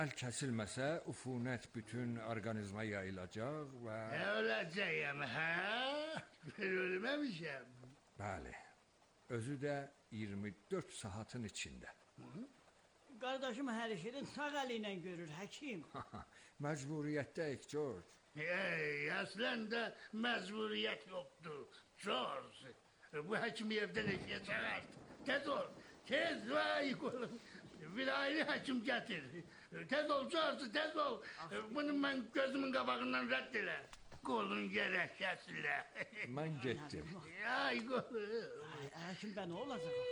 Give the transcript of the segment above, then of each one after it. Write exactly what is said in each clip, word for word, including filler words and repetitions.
Əl kəsilməsə, ufunət bütün orqanizma yayılacaq və... Öləcəyəm, hə? Ölməmişəm. Bəli, özü də iyirmi dörd saatın içində. Qardaşım hər işini sağ əli ilə görür, həkim. Məcburiyyətdəyik, George. Ey, əslən də məcburiyyət yoxdur, George. Bu həkimi evdən eşiyə çağırt. Tez ol, tez vay qolum. Vilayeli həkim gətir. Tez ol, George, tez ol. Bunu mən gözümün qabağından rədd elə. Qolun gərək kəsilə. Mən getdim. Ay qolum. Həkim bə nə olacaq?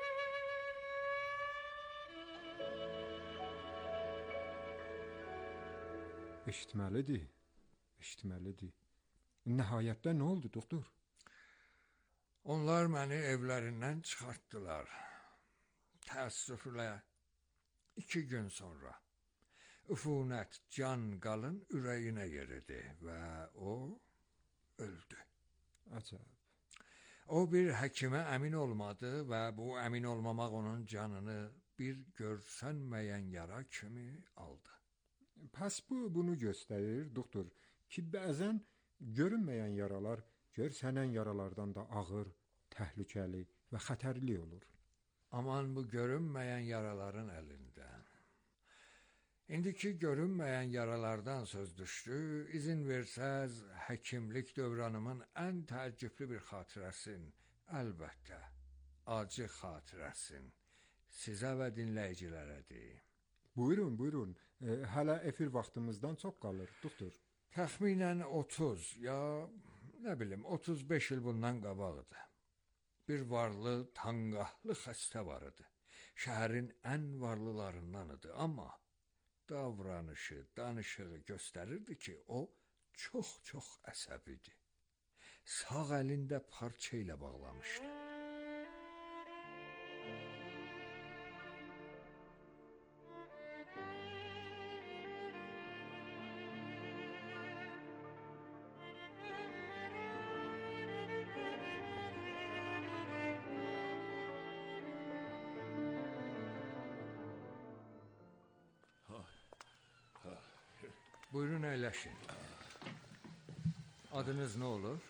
Eşitməlidir, eşitməlidir. Nəhayətdə nə oldu, doktor? Onlar məni evlərindən çıxartdılar. Təəssüflə iki gün sonra üfunət can qalın ürəyinə yeridi və o öldü. Acab. O bir həkimə əmin olmadı və bu əmin olmamaq onun canını bir görsənməyən yara kimi aldı. Pəs bu bunu göstərir, doktor, ki bəzən görünməyən yaralar görsənən yaralardan da ağır, təhlükəli və xətərli olur. Aman bu görünməyən yaraların əlindən. İndiki görünməyən yaralardan söz düşdü, izin versəz həkimlik dövranımın ən təəccüblü bir xatirəsin, əlbəttə, acı xatirəsin sizə və dinləyicilərə deyim. Buyurun, buyurun. E, hələ efir vaxtımızdan çox qalır, doktor. Təxminən otuz ya nə bilim otuz beş il bundan qabaqdı. Bir varlı, tanqahlı xəstə var idi. Şəhərin ən varlılarından idi, amma davranışı, danışığı göstərirdi ki, o çox-çox əsəbidir. Sağ əlində parça ilə bağlamışdı. Buyurun əyləşin. Adınız nə olur?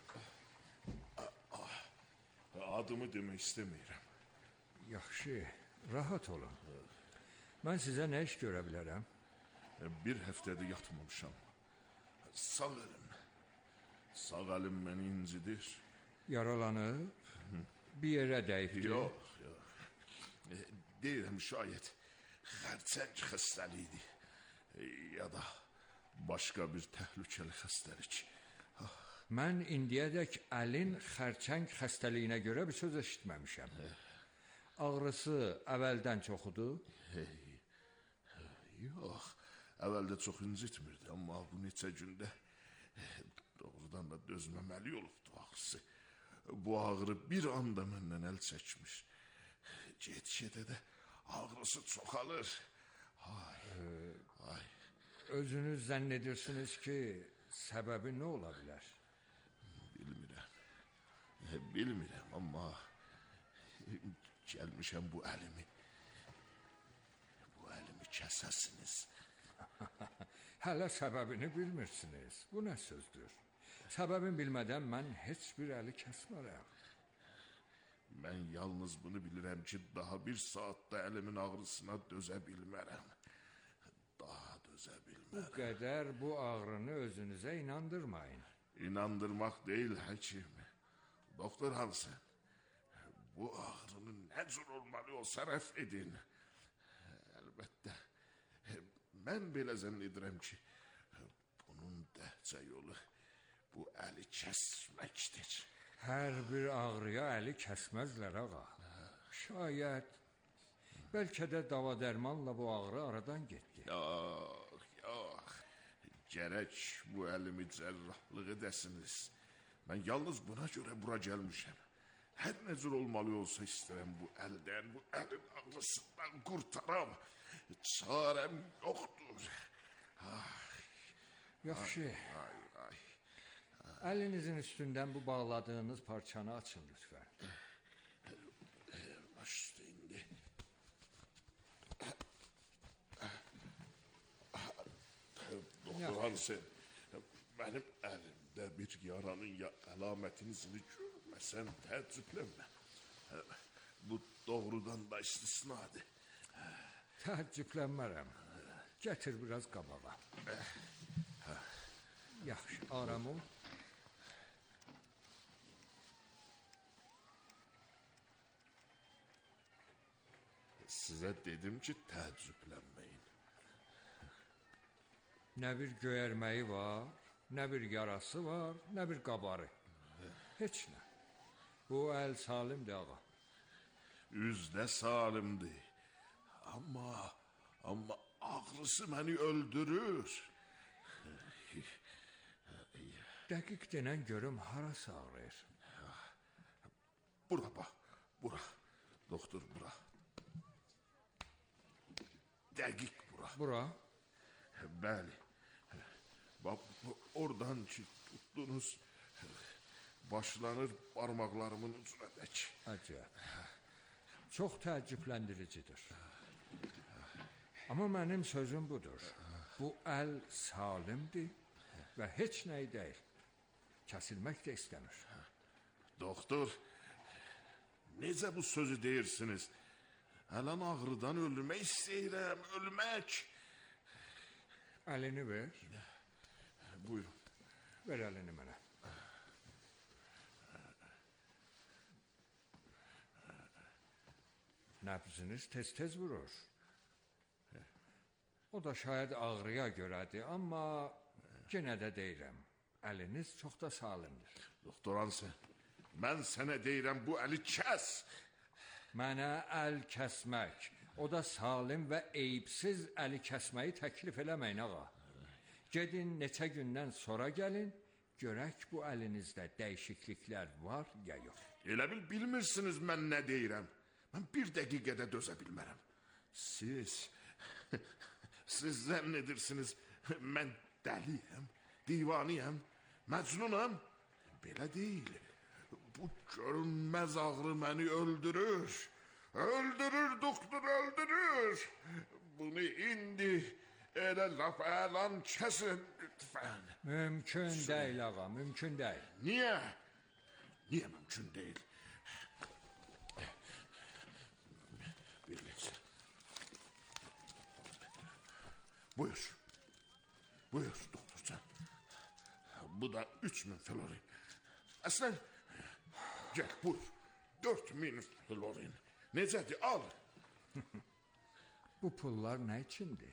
Adımı demək istəmirəm. Yaxşı, rahat olun. Mən sizə nə iş görə bilərəm? Bir həftədir yatmamışam. Sağ əlim. Sağ əlim məni incidir. Yaralanıb? Bir yerə dəyibdir? Yox, yox. Deyirəm şayət xərçəng xəstəliyidir. Ya da başqa bir təhlükəli xəstəlik. Mən indiyədək əlin xərçəng xəstəliyinə görə bir söz eşitməmişəm. Ağrısı əvvəldən çoxudur? Hey, yox, əvvəldə çox incitmirdi, amma bu neçə gündə doğrudan da dözməməli olubdu ağrısı. Bu ağrı bir anda məndən əl çəkmiş. Get-gedə də ağrısı çoxalır. Ay, ay. Özünüz zənn edirsiniz ki, səbəbi nə ola bilər? Bilmirəm. Bilmirəm, amma gəlmişəm bu əlimi. Bu əlimi kəsəsiniz. Hələ səbəbini bilmirsiniz. Bu nə sözdür? Səbəbini bilmədən mən heç bir əli kəsmərəm. Mən yalnız bunu bilirəm ki, daha bir saatda əlimin ağrısına dözə bilmərəm. Daha dözə bilmərəm. Bu qədər bu ağrını özünüzə inandırmayın. İnandırmaq deyil, həkim. Doktor Hansen, bu ağrını nə cür olmalı olsa rəf edin. Əlbəttə, mən belə zənn edirəm ki, bunun dəhcə yolu bu əli kəsməkdir. Hər bir ağrıya əli kəsməzlər, ağa. Şayət, bəlkə də dava dərmanla bu ağrı aradan getdi. Yox, yox. Gərək bu əlimi cərrahlıq edəsiniz. Mən yalnız buna görə bura gəlmişəm. Hər nə cür olmalı olsa istəyirəm bu əldən, bu əlin ağrısından qurtaram. Çarəm yoxdur. Ay, Yaxşı. ay, ay. Əlinizin üstündən bu bağladığınız parçanı açın lütfən. Baş üstə indi. Doktor Hansen, benim elimde bir yaranın ya əlamətini izini görməsən təəccüblənmə. Bu doğrudan da istisnadır. Təəccüblənmərəm. Gətir biraz qabağa. Yaxşı, aram ol. Sizə dedim ki, təəccüblənməyin. Nə bir göyərməyi var, nə bir yarası var, nə bir qabarı. Heç nə. Bu əl salimdir, ağa. Üzdə salimdir. Amma, amma ağrısı məni öldürür. Dəqiq denən görüm harası ağrıyır. Bura bax, bura. Doktor, bura. Dəqiq bura. Bura? Bəli. Bax, oradan ki tutdunuz, başlanır parmaqlarımın ucuna dək. Əcəb. Çox təəccübləndiricidir. Amma mənim sözüm budur. Bu əl salimdir və heç nəyi deyil. Kəsilmək də istəmir. Doktor, necə bu sözü deyirsiniz? Ələn ağrıdan ölmək istəyirəm, ölmək. Əlini ver. Buyurun. Ver əlini mənə. Nəbziniz tez-tez vurur. O da şayad ağrıya görədir, amma yenə də deyirəm, əliniz çox da salimdir. Doktor Hansen, mən sənə deyirəm, bu əli kəs. Mənə əl kəsmək, o da salim və eyibsiz əli kəsməyi təklif eləməyin, ağa. Gedin neçə gündən sonra gəlin, görək bu əlinizdə dəyişikliklər var ya yox. Elə bil bilmirsiniz mən nə deyirəm. Mən bir dəqiqədə dözə bilmərəm. Siz, siz zənn edirsiniz, mən dəliyəm, divaniyəm, məcnunam. Belə deyil. Bu görünməz ağrı məni öldürür. Öldürür, doktor, öldürür. Bunu indi elə laf əlan kəsin, lütfən. Mümkün deyil, ağa, mümkün deyil. Niyə? Niyə mümkün deyil? Birliksə. Buyur. Buyur, doktorcan. Bu da üç min florin. Əslən, gəl, buyur. Dört min florin. Necədir, al. Bu pullar nə içindir?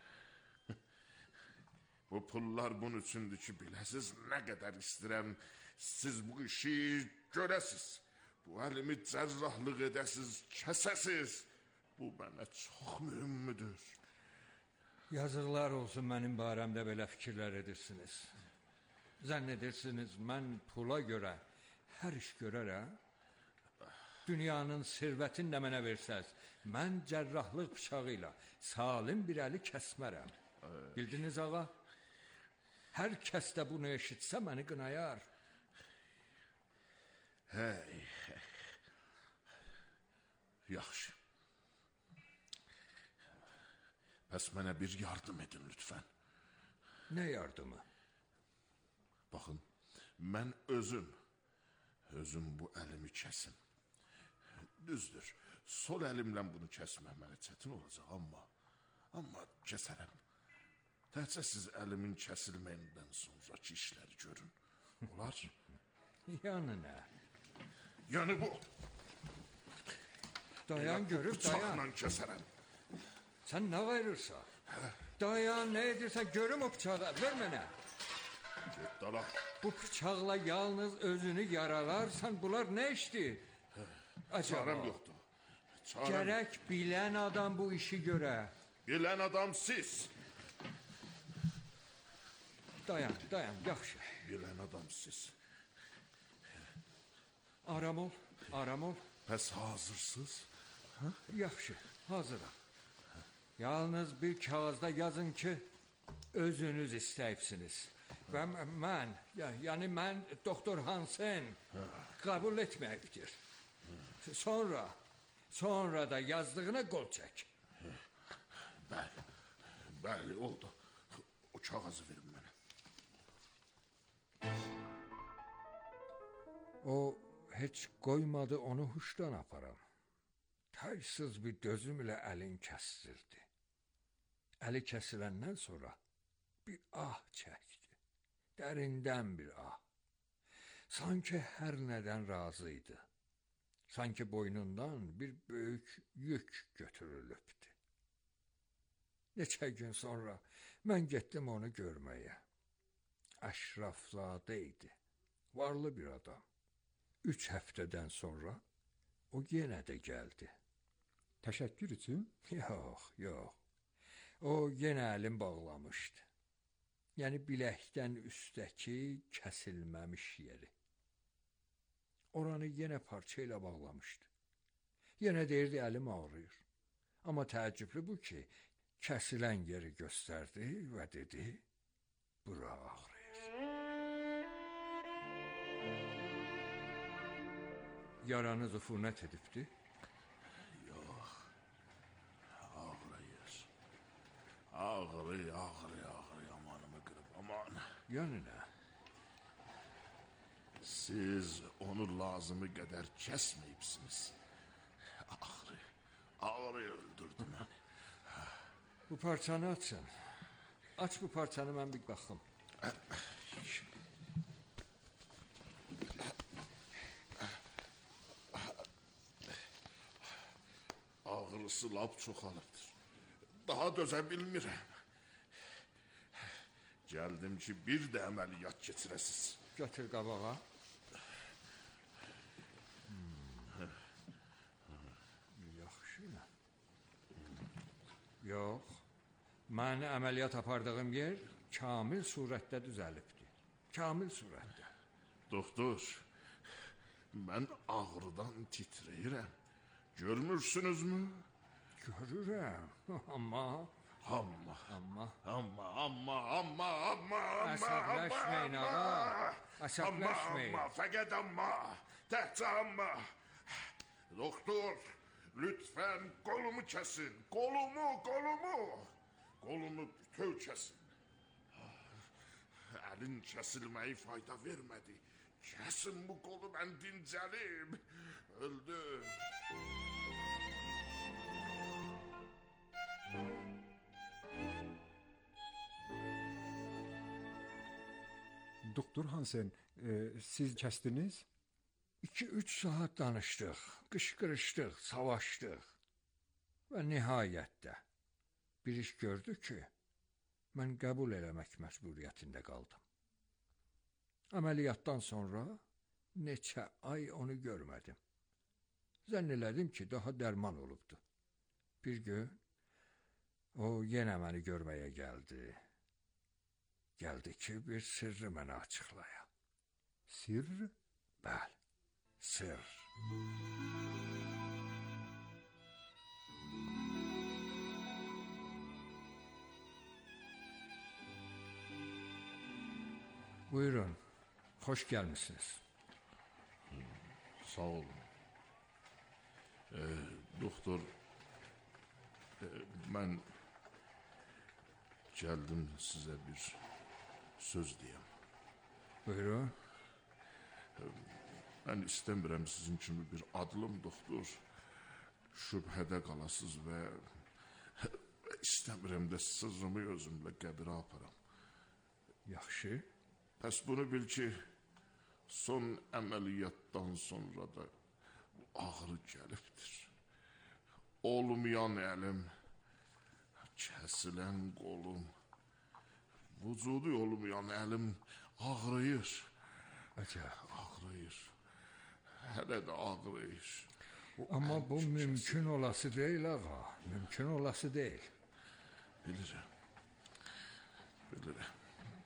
Bu pullar bunun üçündür ki, biləsiz nə qədər istəyirəm, siz bu işi görəsiz. Bu əlimi cərrahlıq edəsiz, kəsəsiz. Bu mənə çox mühümdür. Yazıqlar olsun mənim barəmdə belə fikirlər edirsiniz. Zənn edirsiniz, mən pula görə hər iş görərəm. Dünyanın sirvətini də mənə versəz, mən cərrahlıq bıçağı ilə salim bir əli kəsmərəm. Bildiniz, ağa? Hər kəs də bunu eşitsə məni qınayar. Hey, yaxşı. Bəs mənə bir yardım edin, lütfən. Nə yardımı? Baxın, mən özüm, özüm bu əlimi kəsim. Düzdür, sol əlimlə bunu kəsməməli çətin olacaq, amma, amma kəsərəm. Təhcə siz əlimin kəsilməyindən sonraki işləri görün. Olar? Yanı nə? Yəni bu. Dayan görüb, dayan. Bıçaqla kəsərəm. Sən nə verirsən? Dayan, nə edirsən? Görüm o bıçağı, ver mənə. Get dala. Bu bıçaqla yalnız özünü yaralarsan, bunlar nə işdir? Çarəm yoxdur. Çarəm. Gərək bilən adam bu işi görə. Bilən adam siz. Dayan, dayan, yaxşı. Bilən adam siz. Aram ol, aram ol. Bəs hazırsınız? Yaxşı, hazıram. Yalnız bir kağızda yazın ki, özünüz istəyibsiniz. Və mən, yəni mən doktor Hansen qəbul etməyibdir. Sonra, sonra da yazdığına qol çək. Bəli, bəli, oldu. O kağızı verin mənə. O heç qoymadı onu huşdan aparam. Taysız bir dözüm ilə əlin kəsdirdi. Əli kəsiləndən sonra bir ah çəkdi. Dərindən bir ah. Sanki hər nədən razı idi. Sanki boynundan bir böyük yük götürülübdü. Neçə gün sonra mən getdim onu görməyə. Əşrafzadə idi. Varlı bir adam. Üç həftədən sonra o yenə də gəldi. Təşəkkür üçün? Yox, yox. O yenə əlim bağlamışdı. Yəni biləkdən üstəki kəsilməmiş yeri. Oranı yenə parça ilə bağlamışdı. Yenə deyirdi əlim ağrıyır. Amma təəccüblü bu ki, kəsilən yeri göstərdi və dedi, bura ağrıyır. Yaranız üfunət edibdi? Yox, ağrıyır. Ağrı, ağrı, ağrı, amanımı qırıb, aman. Yəni nə? Siz onu lazımı qədər kəsməyibsiniz. Ağrı, ağrı öldürdü məni. Bu parçanı açın. Aç bu parçanı, mən bir baxım. Ağrısı lap çoxalıbdır. Daha dözə bilmirəm. Gəldim ki, bir də əməliyyat keçirəsiz. Götür qabağa. Yaxşı. Yox. Mən əməliyyat apardığım yer kamil surətdə düzəlibdi. Kamil surətdə. Doktor, mən ağrıdan titrəyirəm. Görmürsünüzmü? Görürəm. Amma Amma, amma amma, amma, amma, amma, Əsəbləşməyin ağa. Əsəbləşməyin. Amma, fəqət amma, təhcə amma. Doktor, lütfən kolumu kəsin. Kolumu, kolumu. Kolumu bütöv kəsin. Əlin kəsilməyi fayda vermədi. Kəsin bu kolu, mən dincəlim. Öldü. Doktor Hansen, e, siz kəstiniz? İki üç saat danışdıq, qışqırışdıq, savaşdıq. Və nihayətdə bir iş gördü ki, mən qəbul eləmək məcburiyyətində qaldım. Əməliyyatdan sonra neçə ay onu görmədim. Zənn elədim ki, daha dərman olubdu. Bir gün o yenə məni görməyə gəldi. Gəldi ki, bir sirri mənə açıqlaya. Sir? Bəli, sir. Buyurun, xoş gəlmisiniz. Sağ olun. Ee, doktor, e, mən gəldim sizə bir söz deyəm. Buyurun. Mən istəmirəm sizin kimi bir adlım doktor şübhədə qalasız və istəmirəm də sırrımı özümlə qəbirə aparam. Yaxşı. Pəs bunu bil ki, son əməliyyatdan sonra da ağrı gəlibdir. Olmayan əlim, kəsilən qolum, vücudu olmayan əlim ağrıyır. Əcəb. Ağrıyır. Hələ də ağrıyır. Amma bu mümkün olası deyil ağa. Mümkün olası deyil. Bilirəm. Bilirəm.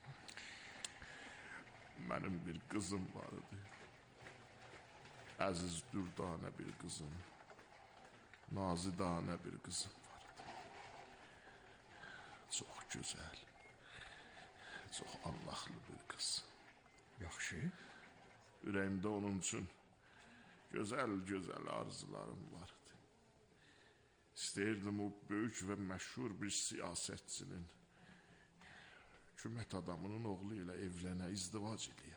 Mənim bir qızım vardı. Əziz dürdanə bir qızım. Nazidanə bir qızım vardı. Çox gözəl. Çox Allahlı bir qız. Yaxşı. Ürəyimdə onun üçün gözəl-gözəl arzularım vardı. İstəyirdim o böyük və məşhur bir siyasətçinin hökumət adamının oğlu ilə evlənə, izdivac eləyə.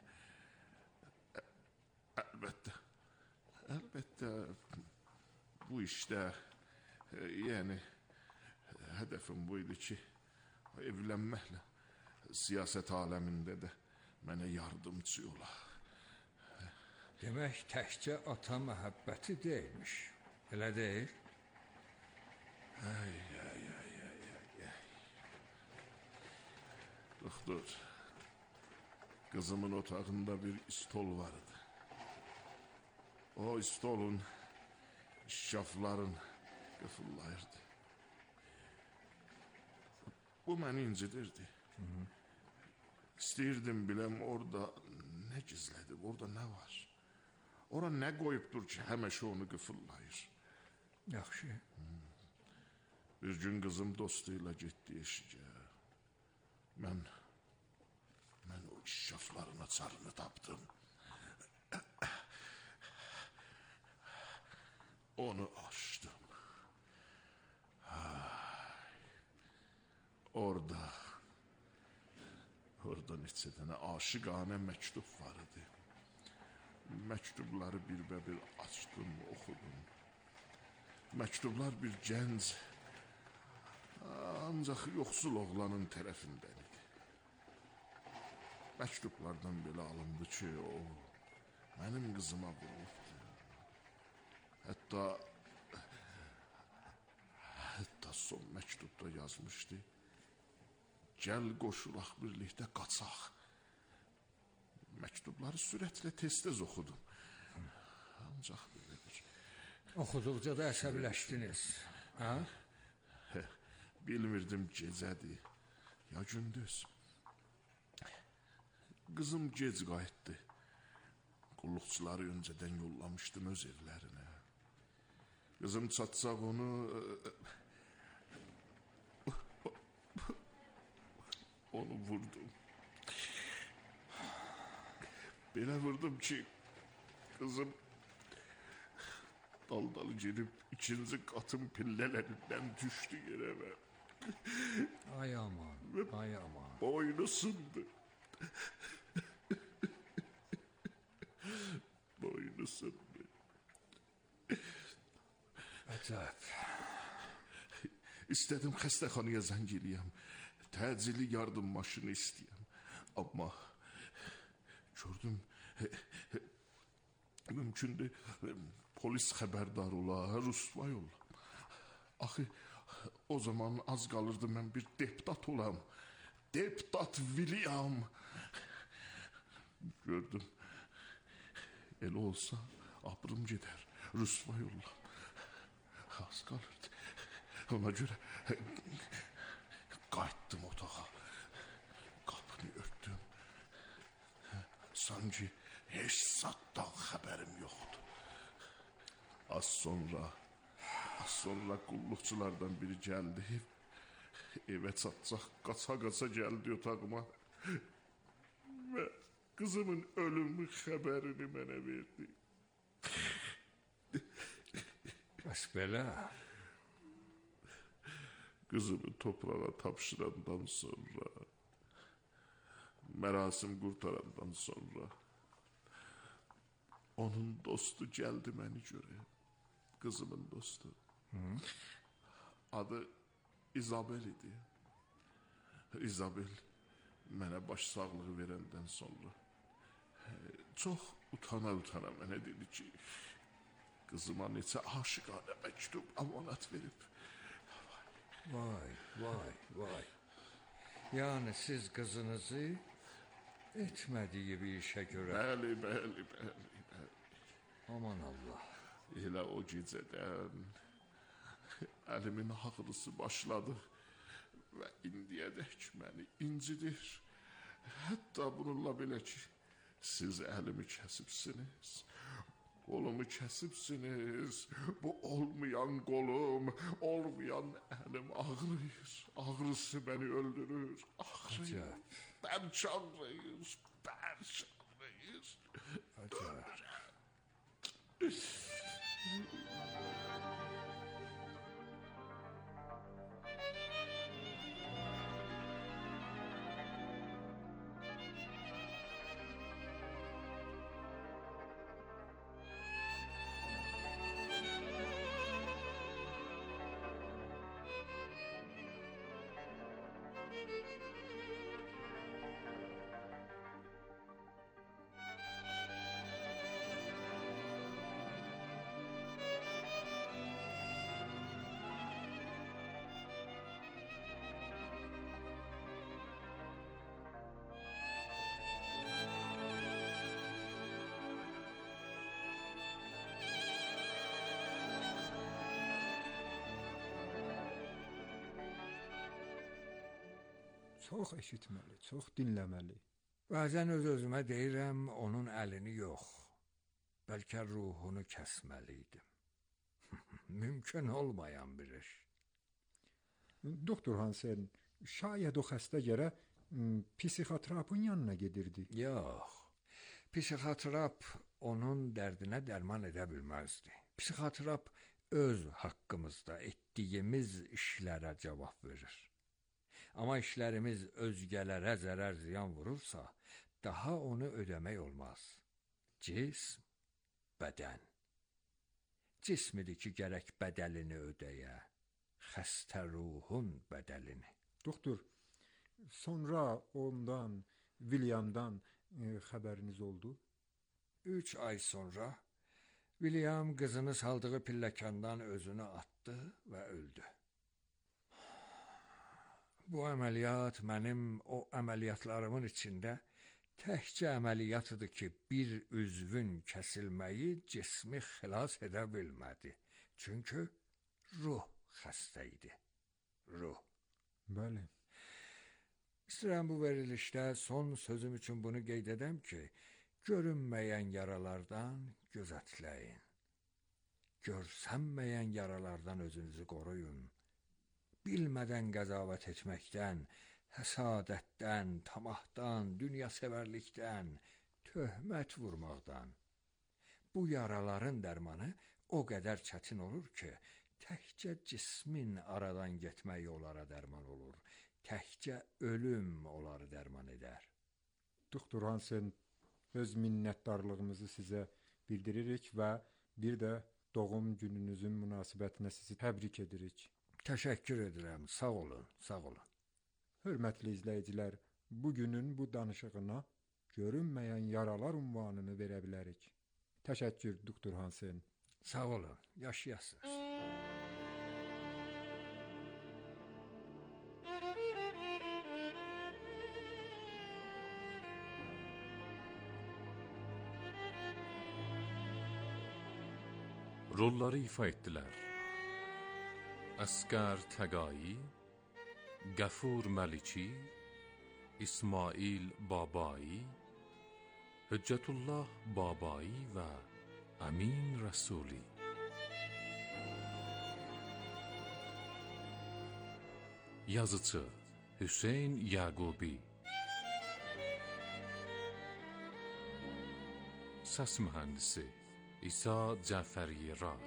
Əlbəttə, əlbəttə bu işdə, yəni hədəfim bu idi ki, evlənməklə siyasət aləmində də mənə yardımcı ola. Demək təkcə ata məhəbbəti deyilmiş, elə deyil? Ay, ay, ay, ay, ay, ay. Doktor, kızımın otağında bir stol vardı. O stolun şafların qıfıllayırdı. Bu məni incidirdi. Hı -hı. İstəyirdim biləm orada nə gizlədib, orada nə var? Ora nə qoyubdur ki, həmişə onu qıfıllayır. Yaxşı. Hmm. Bir gün kızım dostuyla getdi eşiyə. Mən, mən o şafların açarını tapdım. Onu açtım. Orada, orada neçə dənə aşıqanə məktub var idi. Məktubları bir-bir açdım, oxudum. Məktublar bir gənc, ancaq yoxsul oğlanın tərəfindən idi. Məktublardan belə alındı ki, o mənim qızıma vurulubdu. Hətta, hətta son məktubda yazmışdı. Gəl qoşulaq birlikdə qaçaq. Məktubları sürətlə tez-tez oxudum. Ancaq belə bir... Oxuduqca da əsəbləşdiniz, hə? Bilmirdim gecədir, ya gündüz. Qızım gec qayıtdı. Qulluqçuları öncədən yollamışdım öz evlərinə. Qızım çatsaq onu... Onu vurdum. Belə vurdum ki, kızım dal-dal gelip ikinci katın pillelerinden düştü yere ve ay aman, ay aman. Boynu sındı. Boynu sındı. Acayip. İstedim xəstəxanaya zəng eləyəm. Təcili yardım maşını istəyəm. Amma gördüm mümkündür polis xəbərdar ola, rüsvay ola. Axı o zaman az qalırdı mən bir deputat olam. Deputat William. Gördüm. Elə olsa abrım gedər, rüsvay ola. Az qalırdı. Ona görə qayıtdım otağa. Qapını örtdüm. Sanki heç satdan xəbərim yoxdur. Az sonra, az sonra qulluqçulardan biri gəldi. Evə çatacaq, qaça-qaça gəldi otağıma. Və qızımın ölümü xəbərini mənə verdi. Bəs belə... Kızımı toprağa tapşırandan sonra, mərasim qurtarandan sonra, onun dostu gəldi məni görə, kızımın dostu. Hı? Adı İzabel idi. İzabel mənə baş sağlığı verəndən sonra, çox utana-utana mənə dedi ki, kızıma neçə aşıqanə məktub amanat verib. Vay, vay, vay. Yani siz kızınızı etmediği bir işe göre... Bəli, bəli, bəli, bəli. Aman Allah. Elə o gecədən əlimin ağrısı başladı və indiyədək məni incidir. Hətta bununla belə ki, siz əlimi kəsibsiniz. Kolumu kəsibsiniz. Bu olmayan kolum, olmayan əlim ağrıyır. Ağrısı beni öldürür. Ağrıyır. Bərk ağrıyır. Bərk ağrıyır. Acayip. Çox eşitməli, çox dinləməli. Bəzən öz-özümə deyirəm, onun əlini yox, bəlkə ruhunu kəsməliydim. Mümkün olmayan bir iş. Doktor Hansen, şayət o xəstə gərə psixoterapın yanına gedirdi. Yox, psixoterap onun dərdinə dərman edə bilməzdi. Psixoterap öz haqqımızda etdiyimiz işlərə cavab verir. Amma işlərimiz özgələrə zərər ziyan vurursa, daha onu ödəmək olmaz. Cism, bədən. Cismidir ki, gərək bədəlini ödəyə, xəstə ruhun bədəlini. Doktor, sonra ondan, William'dan e, xəbəriniz oldu? Üç ay sonra William qızını saldığı pilləkandan özünü atdı və öldü. Bu əməliyyat mənim o əməliyyatlarımın içində təkcə əməliyyatıdır ki, bir üzvün kəsilməyi cismi xilas edə bilmədi. Çünki ruh xəstə idi. Ruh. Bəli. İstəyirəm bu verilişdə son sözüm üçün bunu qeyd edəm ki, görünməyən yaralardan gözətləyin. Görsənməyən yaralardan özünüzü qoruyun. Bilmədən qəzavət etməkdən, həsadətdən, tamahdan, dünyasevərlikdən, töhmət vurmaqdan. Bu yaraların dərmanı o qədər çətin olur ki, təkcə cismin aradan getməyi onlara dərman olur. Təkcə ölüm onları dərman edər. Doktor Hansen, öz minnətdarlığımızı sizə bildiririk və bir də doğum gününüzün münasibətinə sizi təbrik edirik. Təşəkkür edirəm, sağ olun, sağ olun. Hörmətli izləyicilər, bugünün bu danışığına görünməyən yaralar unvanını verə bilərik. Təşəkkür, Doktor Hansen. Sağ olun, yaşayasınız. Rolları ifa etdilər. Əsqər Təqai, Qəfur Məlici, İsmail Babai, Hüccətullah Babai və Əmin Rəsuli. Yazıcı Hüseyn Yəqubi. Səs mühəndisi İsa Cəfəriyerad.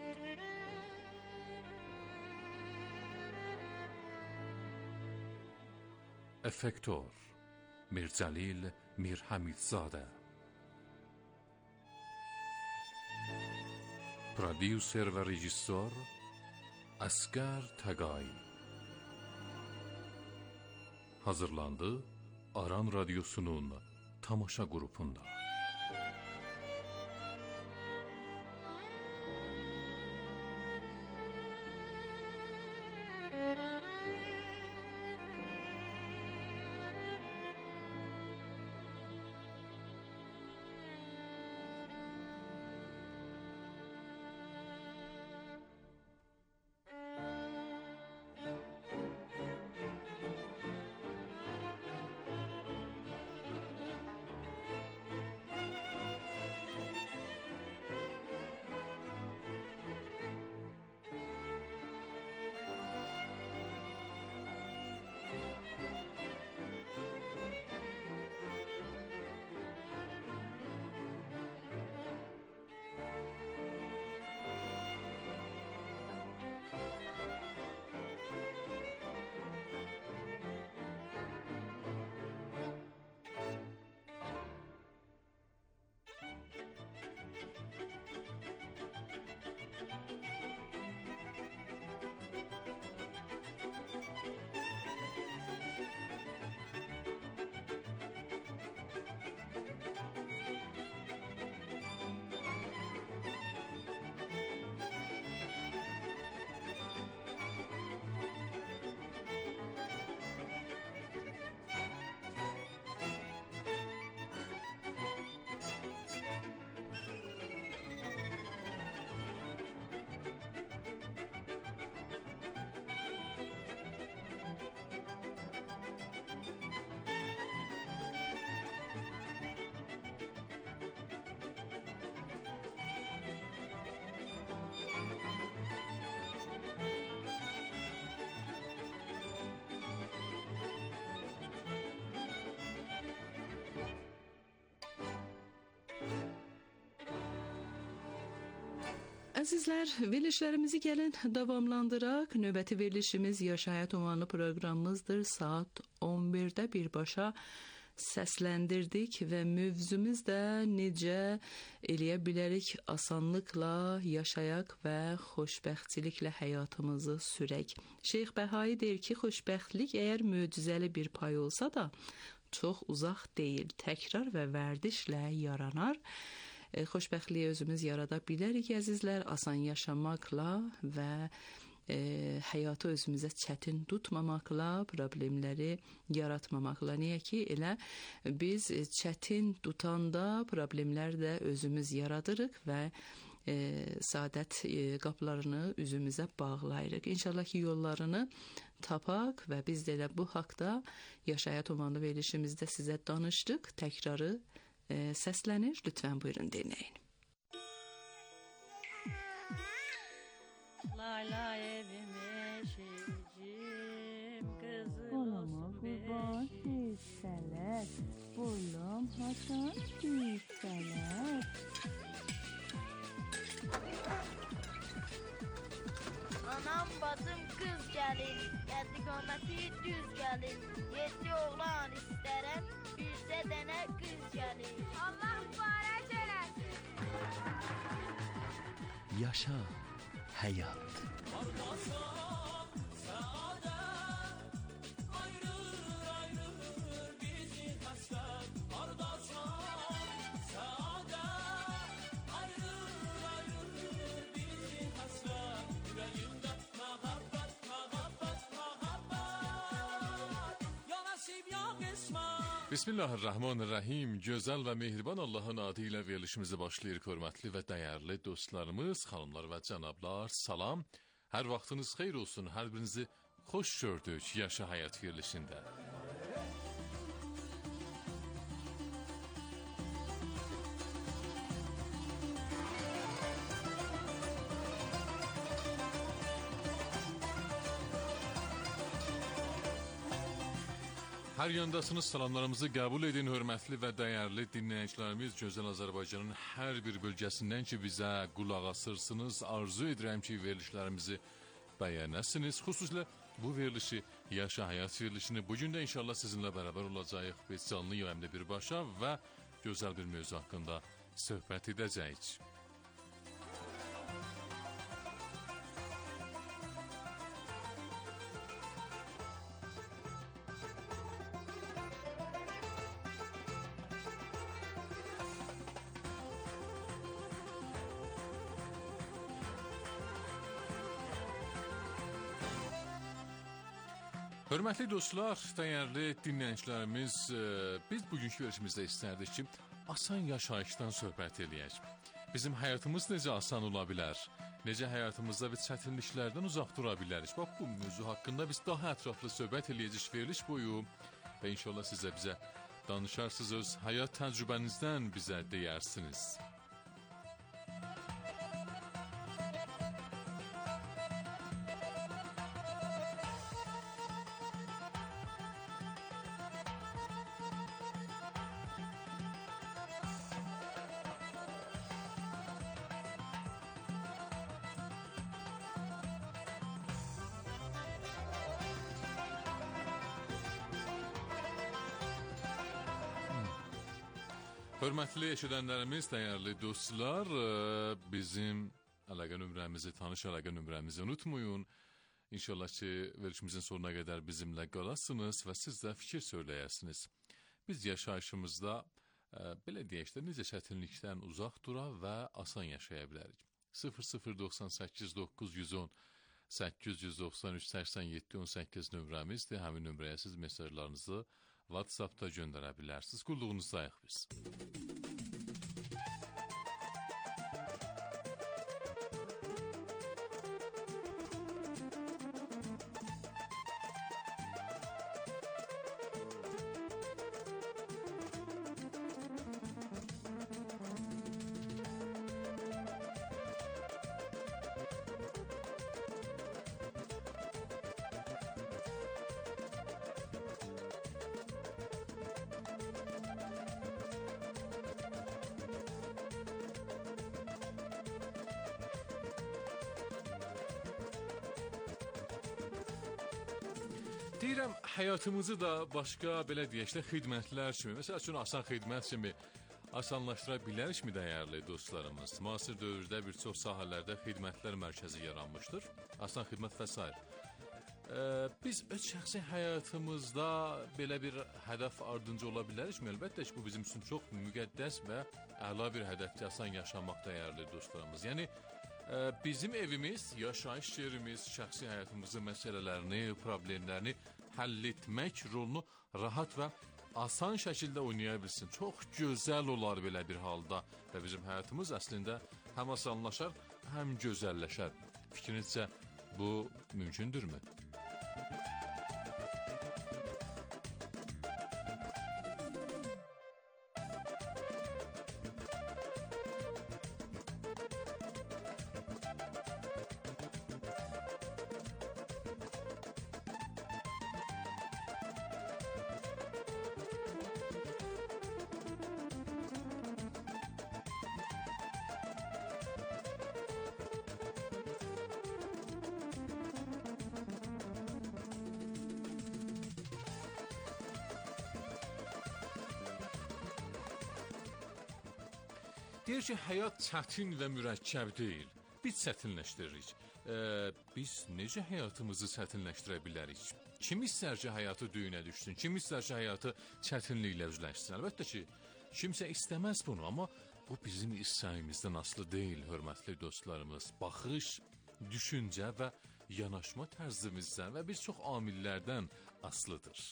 Effektor Mircəlil Mirhamidzadə. Prodüser və rejissor Əsqər Təqai. Hazırlandı Aran Radyosu'nun tamaşa qrupunda. Əzizlər, verilişlərimizi gəlin davamlandıraq. Növbəti verilişimiz Yaşa Həyat ünvanlı proqramımızdır. Saat on birdə birbaşa səsləndirdik və mövzumuz da necə eləyə bilərik asanlıqla yaşayaq və xoşbəxtçiliklə həyatımızı sürək. Şeyx Bəhai deyir ki, xoşbəxtlik əgər möcüzəli bir pay olsa da çox uzaq deyil, təkrar və vərdişlə yaranar. E, xoşbəxtliyi özümüz yarada bilərik əzizlər, asan yaşamaqla və E, həyatı özümüzə çətin tutmamaqla, problemləri yaratmamaqla. Niyə ki, elə biz çətin tutanda problemlər də özümüz yaradırıq və e, saadət e, qapılarını üzümüzə bağlayırıq. İnşallah ki, yollarını tapaq və biz də elə bu haqda Yaşa Həyat ünvanlı verilişimizdə sizə danışdıq. Təkrarı e, səslənir. Lütfən buyurun dinləyin. Layla evime şecim kızım Olama kurban düşseler, oğlum Hasan düşseler. Anam bacım kız gelin, geldi kometi düz gelin. Yedi oğlan isterim, birse dene kız gelin. Allah mübarek eylesin. Yaşa Həyat. Bismillahirrahmanirrahim. Gözəl və mehriban Allahın adı ilə verilişimizi başlayır, hörmətli və dəyərli dostlarımız, xanımlar və cənablar, salam. Hər vaxtınız xeyir olsun, hər birinizi xoş gördük Yaşa Həyat verilişində. Hər yandasınız, salamlarımızı qəbul edin, hörmətli və dəyərli dinləyicilərimiz. Gözəl Azərbaycanın hər bir bölgəsindən ki, bizə qulaq asırsınız. Arzu edirəm ki, verilişlərimizi bəyənəsiniz. Xüsusilə bu verilişi, Yaşa Həyat verilişini bugün də inşallah sizinlə bərabər olacağıq. Biz canlı yayımda birbaşa və gözəl bir mövzu haqqında söhbət edəcəyik. Hörmətli dostlar, dəyərli dinləyicilərimiz, biz bugünkü verilişimizdə istərdik ki, asan yaşayışdan söhbət eləyək. Bizim həyatımız necə asan ola bilər? Necə həyatımızda biz çətinliklərdən uzaq dura bilərik? Bax, bu mövzu haqqında biz daha ətraflı söhbət eləyəcək veriliş boyu və inşallah sizə bizə danışarsınız, öz həyat təcrübənizdən bizə deyərsiniz. Hörmətli eşidənlərimiz, dəyərli dostlar, bizim əlaqə nömrəmizi, tanış əlaqə nömrəmizi unutmayın. İnşallah ki, verilişimizin sonuna qədər bizimlə qalasınız və siz də fikir söyləyəsiniz. Biz yaşayışımızda, belə deyək də, necə çətinlikdən uzaq dura və asan yaşaya bilərik. sıfır sıfır doxsan səkkiz doqquz yüz on səkkiz yüz doxsan üç səksən yeddi on səkkiz nömrəmizdir. Həmin nömrəyə siz mesajlarınızı WhatsApp'da göndərə bilərsiniz. Qulluğunuzdayıq biz. Deyirəm, həyatımızı da başqa, belə deyək də, xidmətlər kimi, məsəl üçün, asan xidmət kimi asanlaşdıra bilərikmi dəyərli dostlarımız? Müasir dövrdə bir çox sahələrdə xidmətlər mərkəzi yaranmışdır. Asan xidmət və s. Ee, biz öz şəxsi həyatımızda belə bir hədəf ardınca ola bilərikmi? Əlbəttə ki, bu bizim üçün çox müqəddəs və əla bir hədəfdir, asan yaşamaq dəyərli dostlarımız. Yəni, e, bizim evimiz, yaşayış yerimiz, şəxsi həyatımızın məsələlərini, problemlərini həll etmək rolunu rahat və asan şəkildə oynaya bilsin. Çox gözəl olar belə bir halda və bizim həyatımız əslində həm asanlaşar, həm gözəlləşər. Fikrinizcə bu mümkündürmü? Deyir ki, həyat çətin və mürəkkəb deyil. Biz çətinləşdiririk. Ee, biz necə həyatımızı çətinləşdirə bilərik? Kim istər ki, həyatı düyünə düşsün? Kim istər ki, həyatı çətinliklə üzləşsin? Əlbəttə ki, kimsə istəməz bunu, amma bu bizim istəyimizdən asılı deyil, hörmətli dostlarımız. Baxış, düşüncə və yanaşma tərzimizdən və bir çox amillərdən asılıdır.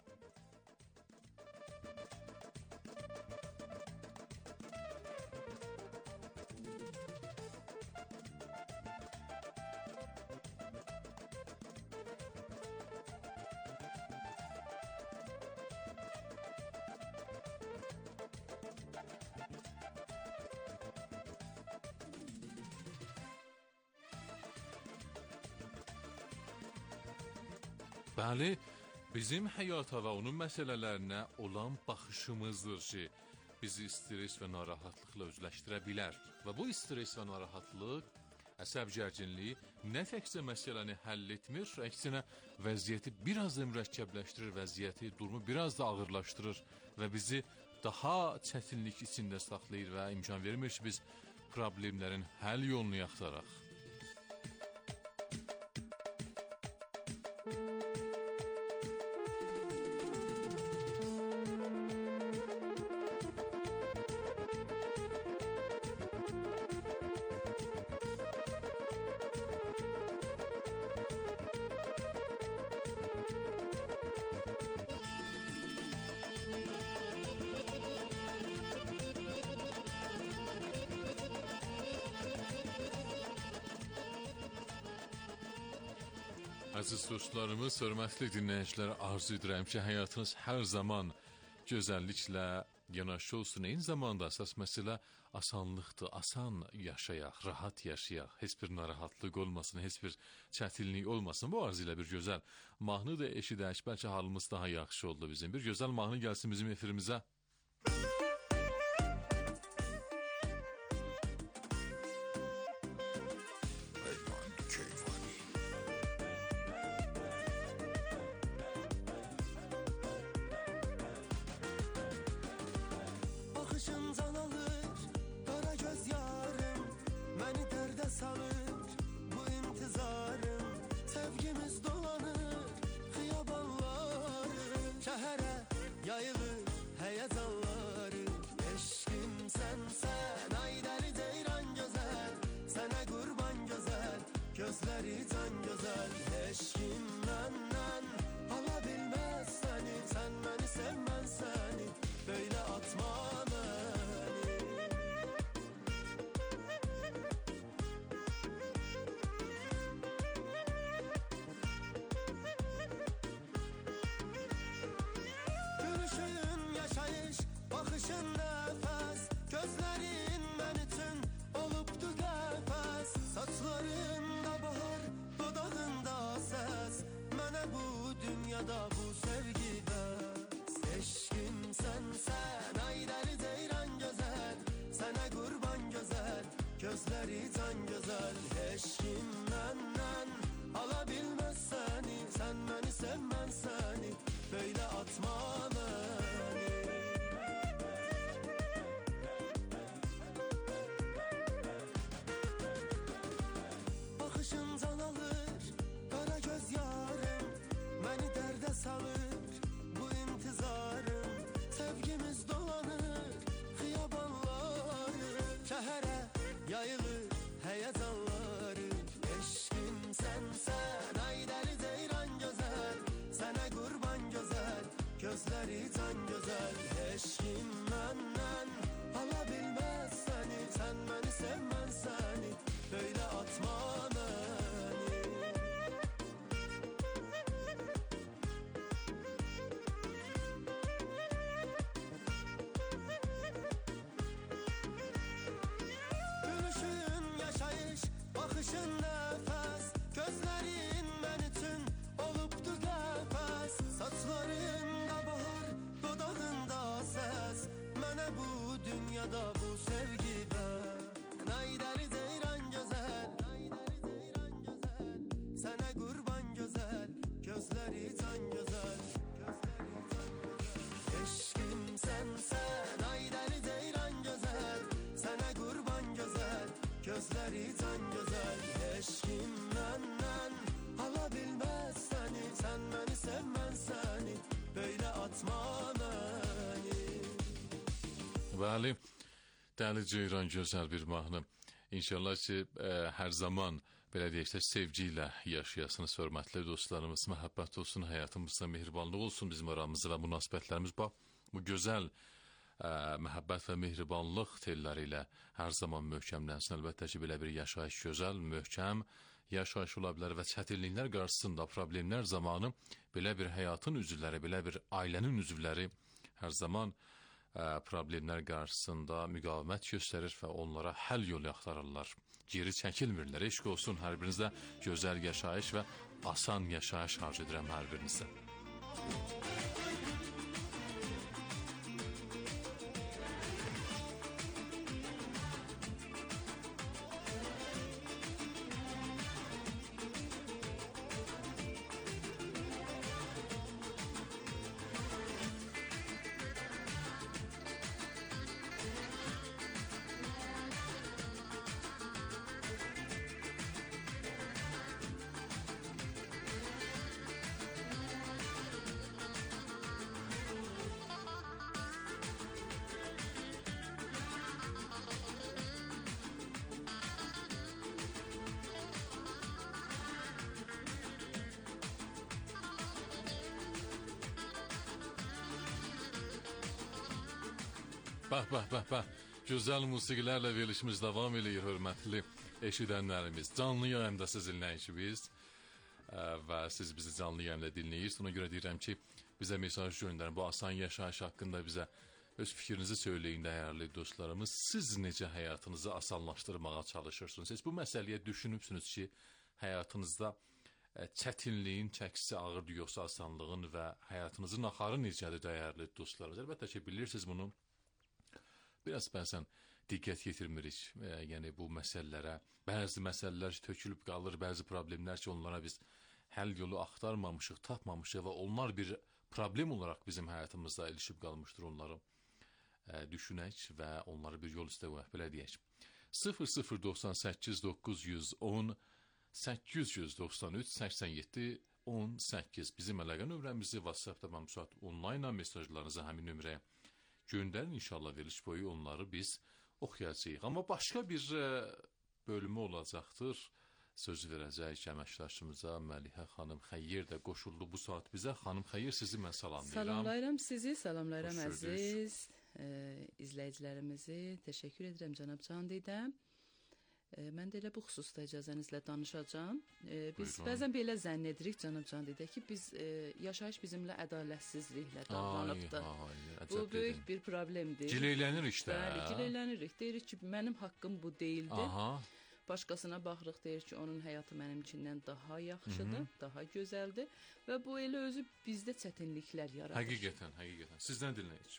Bəli, bizim həyata və onun məsələlərinə olan baxışımızdır ki, bizi stres və narahatlıqla üzləşdirə bilər. Və bu stres və narahatlıq, əsəb gərginliyi nə təkcə məsələni həll etmir, əksinə vəziyyəti biraz da mürəkkəbləşdirir, vəziyyəti, durumu biraz da ağırlaşdırır və bizi daha çətinlik içində saxlayır və imkan vermir ki, biz problemlərin həll yolunu axtaraq. Əziz dostlarımız, hörmətli dinləyicilər, arzu edirəm ki, həyatınız hər zaman gözəlliklə yanaşı olsun. Eyni zamanda əsas məsələ asanlıqdır. Asan yaşayaq, rahat yaşayaq, heç bir narahatlıq olmasın, heç bir çətinlik olmasın. Bu arzu ilə bir gözəl mahnı da eşidək, bəlkə halımız daha yaxşı oldu bizim. Bir gözəl mahnı gəlsin bizim efirimizə. Gözleri can güzel, heç kim məndən ala bilməz səni, sən məni sevmən sən. can gözəl eşqim məndən ala bilməz səni, sən məni sev, mən səni, böyle atma məni. Gülüşün yaşayış, bakışın nefes, gözlerin mən üçün olubdu qəfəs, saçlarında bahar, dodağında səs, mənə bu dünyada bu sevgi ver. Naydəri ceyran gözəl, sənə qurban gözəl, gözləri can gözəl, eşqim sənsən. Naydəri ceyran gözəl, sənə qurban gözəl, gözləri can gözəl, eşqim məndən ala bilməz səni, sən məni sev, mən səni, böyle atma məni. Bəli, Dəli Ceyran gözəl bir mahnı. İnşallah ki, e, hər zaman belə deyək də sevgi ilə yaşayasınız, hörmətli dostlarımız, məhəbbət olsun, həyatımızda mehribanlıq olsun bizim aramızda və münasibətlərimiz bax, bu gözəl e, məhəbbət və mehribanlıq telləri ilə hər zaman möhkəmlənsin. Əlbəttə ki, belə bir yaşayış gözəl, möhkəm yaşayış ola bilər və çətinliklər qarşısında, problemlər zamanı belə bir həyatın üzvləri, belə bir ailənin üzvləri hər zaman problemlər qarşısında müqavimət göstərir və onlara həll yolu axtarırlar. Geri çəkilmirlər. Eşq olsun hər birinizdə gözəl yaşayış və asan yaşayış arzu edirəm hər birinizdə. Bəh, bəh, bəh, bəh. Gözəl musiqilərlə verilişimiz davam edir, hörmətli eşidənlərimiz. Canlı yayımda sizinlə ikimiz və siz bizi canlı yayımda dinləyirsiniz. Ona görə deyirəm ki, bizə mesaj göndərin. Bu asan yaşayış haqqında bizə öz fikrinizi söyləyin, dəyərli dostlarımız. Siz necə həyatınızı asanlaşdırmağa çalışırsınız? Siz bu məsələyə düşünübsünüz ki, həyatınızda çətinliyin çəkisi ağırdır, yoxsa asanlığın və həyatınızın axarı necədir, dəyərli dostlarımız? Əlbəttə ki, bilirsiniz bunu. Biraz bəzən diqqət yetirmirik, e, yəni bu məsələlərə. Bəzi məsələlər tökülüb qalır, bəzi problemlər ki, onlara biz həll yolu axtarmamışıq, tapmamışıq və onlar bir problem olaraq bizim həyatımızda ilişib qalmışdır, onları e, düşünək və onları bir yol istəyək, belə deyək. sıfır sıfır doxsan səkkiz doqquz yüz on səkkiz yüz doxsan üç səksən yeddi on səkkiz bizim əlaqə nömrəmizi WhatsApp-da məmsuat onlayn mesajlarınızı həmin nömrəyə göndərin, inşallah veriliş boyu onları biz oxuyacağıq. Amma başqa bir e, bölümü olacaqdır. Söz verəcəyik əməkdaşımıza Məlihə xanım Xəyyir də qoşuldu bu saat bizə. Xanım Xəyyir, sizi mən salamlayıram. Salamlayıram sizi, salamlayıram əziz e, izləyicilərimizi. Təşəkkür edirəm cənab Candidəm. E, mən də elə bu xüsusda icazənizlə danışacağam. E, biz Buyurun. Bəzən belə zənn edirik cənab Candidə ki, biz e, yaşayış bizimlə ədalətsizliklə davranıbdır. Bu böyük bir problemdir. Gileylənirik də. Bəli, gileylənirik. Deyirik ki, mənim haqqım bu deyildi. Aha. Başqasına baxırıq, deyir ki, onun həyatı mənimkindən daha yaxşıdır, Hı -hı. daha gözəldir və bu elə özü bizdə çətinliklər yaradır. Həqiqətən, həqiqətən. Sizdən dinləyək.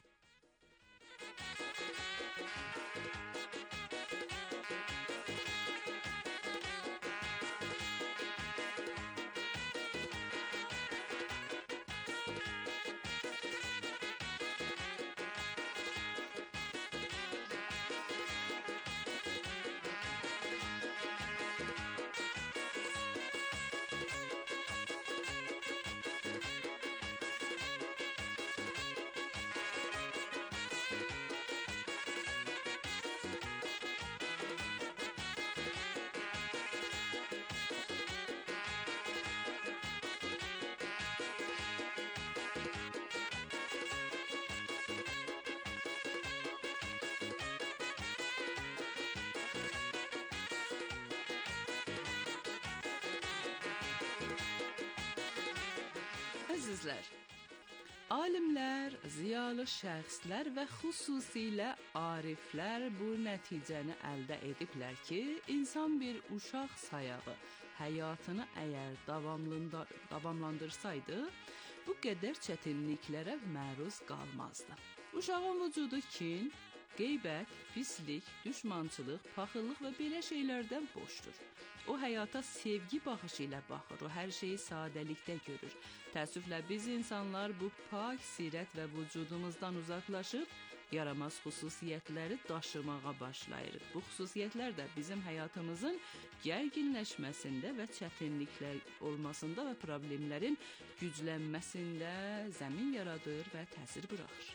əzizlər, alimlər, ziyalı şəxslər və xüsusilə ariflər bu nəticəni əldə ediblər ki, insan bir uşaq sayağı həyatını əgər davamlandırsaydı, bu qədər çətinliklərə məruz qalmazdı. Uşağın vücudu kin, qeybət, pislik, düşmançılıq, paxıllıq və belə şeylərdən boşdur. O həyata sevgi baxışı ilə baxır, o hər şeyi sadəlikdə görür. Təəssüflə biz insanlar bu pak sirət və vücudumuzdan uzaqlaşıb, yaramaz xüsusiyyətləri daşımağa başlayırıq. Bu xüsusiyyətlər də bizim həyatımızın gərginləşməsində və çətinliklər olmasında və problemlərin güclənməsində zəmin yaradır və təsir buraxır.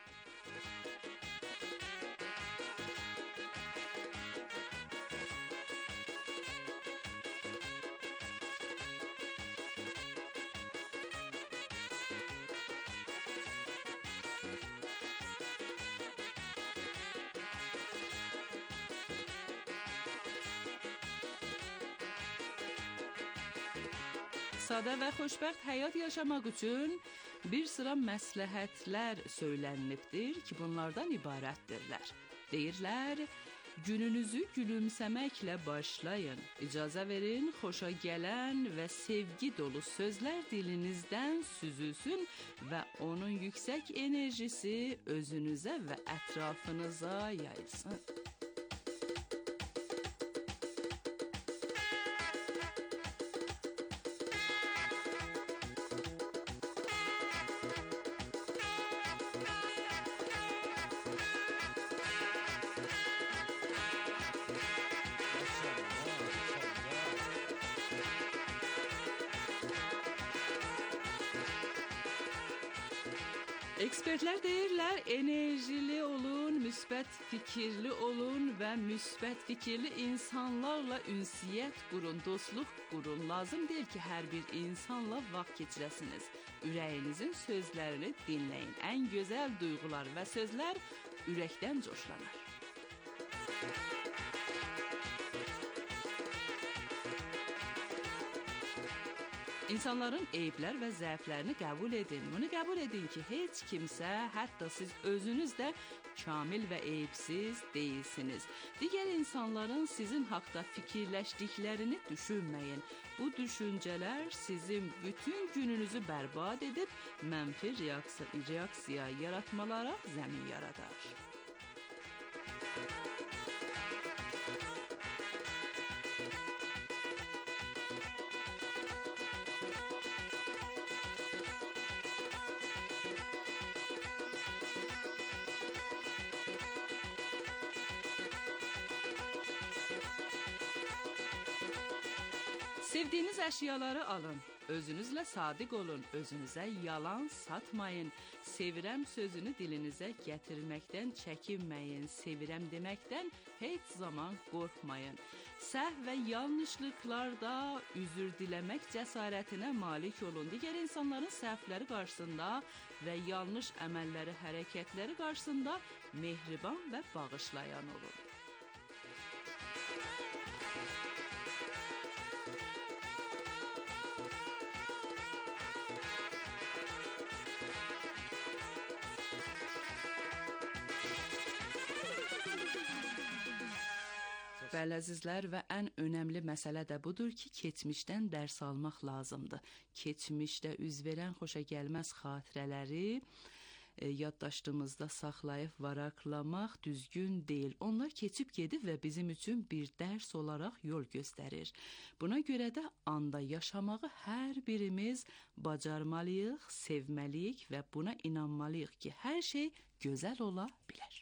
Sadə və xoşbəxt həyat yaşamaq üçün bir sıra məsləhətlər söylənilibdir ki, bunlardan ibarətdirlər. Deyirlər, gününüzü gülümsəməklə başlayın. İcazə verin, xoşa gələn və sevgi dolu sözlər dilinizdən süzülsün və onun yüksək enerjisi özünüzə və ətrafınıza yayılsın. Ekspertlər deyirlər, enerjili olun, müsbət fikirli olun və müsbət fikirli insanlarla ünsiyyət qurun, dostluq qurun. Lazım deyil ki, hər bir insanla vaxt keçirəsiniz. Ürəyinizin sözlərini dinləyin. Ən gözəl duyğular və sözlər ürəkdən coşlanar. İnsanların eyiblər və zəiflərini qəbul edin. Bunu qəbul edin ki, heç kimsə, hətta siz özünüz də kamil və eyibsiz deyilsiniz. Digər insanların sizin haqda fikirləşdiklərini düşünməyin. Bu düşüncələr sizin bütün gününüzü bərbad edib, mənfi reaksiya, reaksiya yaratmalara zəmin yaradar. Sevdiyiniz əşyaları alın, özünüzlə sadiq olun, özünüzə yalan satmayın. Sevirəm sözünü dilinizə gətirməkdən çəkinməyin, sevirəm deməkdən heç zaman qorxmayın. Səhv və yanlışlıqlarda üzr diləmək cəsarətinə malik olun. Digər insanların səhvləri qarşısında və yanlış əməlləri, hərəkətləri qarşısında mehriban və bağışlayan olun. Bəli, əzizlər, və ən önəmli məsələ də budur ki, keçmişdən dərs almaq lazımdır. Keçmişdə üz verən xoşagəlməz xatirələri e, yaddaşımızda saxlayıb varaqlamaq düzgün deyil. Onlar keçib gedib və bizim üçün bir dərs olaraq yol göstərir. Buna görə də anda yaşamağı hər birimiz bacarmalıyıq, sevməliyik və buna inanmalıyıq ki, hər şey gözəl ola bilər.